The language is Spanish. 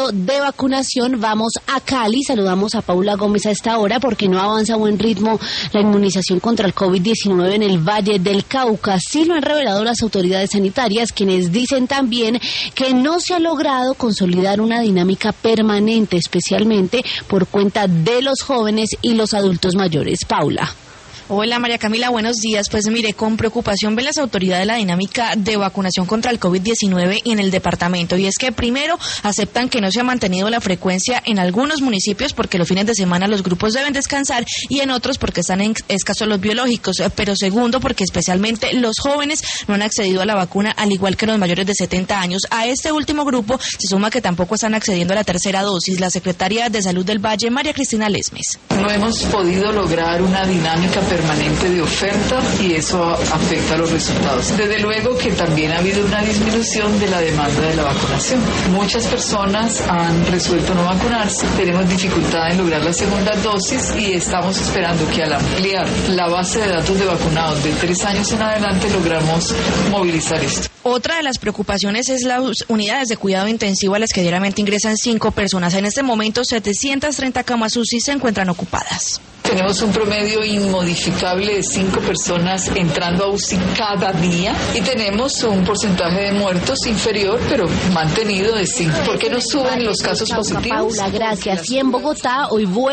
De vacunación, vamos a Cali, saludamos a Paula Gómez a esta hora porque no avanza a buen ritmo la inmunización contra el COVID-19 en el Valle del Cauca. Sí lo han revelado las autoridades sanitarias, quienes dicen también que no se ha logrado consolidar una dinámica permanente, especialmente por cuenta de los jóvenes y los adultos mayores. Paula. Hola María Camila, buenos días. Pues mire, con preocupación ven las autoridades la dinámica de vacunación contra el COVID-19 en el departamento. Y es que primero aceptan que no se ha mantenido la frecuencia en algunos municipios porque los fines de semana los grupos deben descansar y en otros porque están escasos los biológicos. Pero segundo, porque especialmente los jóvenes no han accedido a la vacuna al igual que los mayores de 70 años. A este último grupo se suma que tampoco están accediendo a la tercera dosis. La secretaria de Salud del Valle, María Cristina Lesmes. No hemos podido lograr una dinámica permanente de oferta y eso afecta a los resultados. Desde luego que también ha habido una disminución de la demanda de la vacunación. Muchas personas han resuelto no vacunarse, tenemos dificultad en lograr la segunda dosis y estamos esperando que al ampliar la base de datos de vacunados de 3 años en adelante logramos movilizar esto. Otra de las preocupaciones es las unidades de cuidado intensivo a las que diariamente ingresan 5 personas. En este momento 730 camas UCI se encuentran ocupadas. Tenemos un promedio inmodificable de 5 personas entrando a UCI cada día y tenemos un porcentaje de muertos inferior, pero mantenido de 5. ¿Por qué no suben los casos positivos? Paula, gracias. Y en Bogotá hoy vuelve